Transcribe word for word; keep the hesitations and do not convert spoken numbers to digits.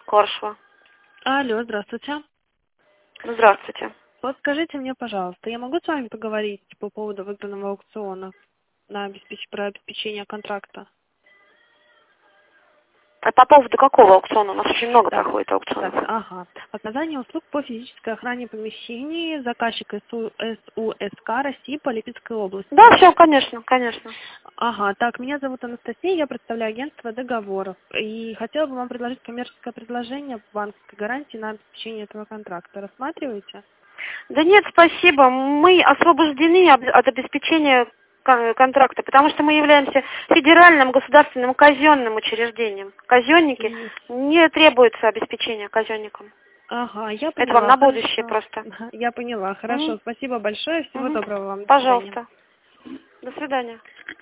Коршева. Алло, здравствуйте. Здравствуйте. Вот скажите мне, пожалуйста, я могу с вами поговорить по поводу выигранного аукциона на обеспеч... про обеспечение контракта? А по поводу какого аукциона? У нас очень много Так, проходит аукционов. так, ага. Оказание услуг по физической охране помещений, заказчик СУ, СУСК России по Липецкой области. Да, все, конечно, конечно. Ага, так, меня зовут Анастасия, я представляю агентство договоров. И хотела бы вам предложить коммерческое предложение по банковской гарантии на обеспечение этого контракта. Рассматриваете? Да нет, спасибо. Мы освобождены об- от обеспечения кон- контракта, потому что мы являемся федеральным государственным казенным учреждением. Казенники И- не требуется обеспечения казенникам. Ага, я Это вам поняла, на будущее хорошо. просто. Я поняла, хорошо. Мгм. Спасибо большое, всего Мгм. доброго вам, до свидания. Пожалуйста. До свидания.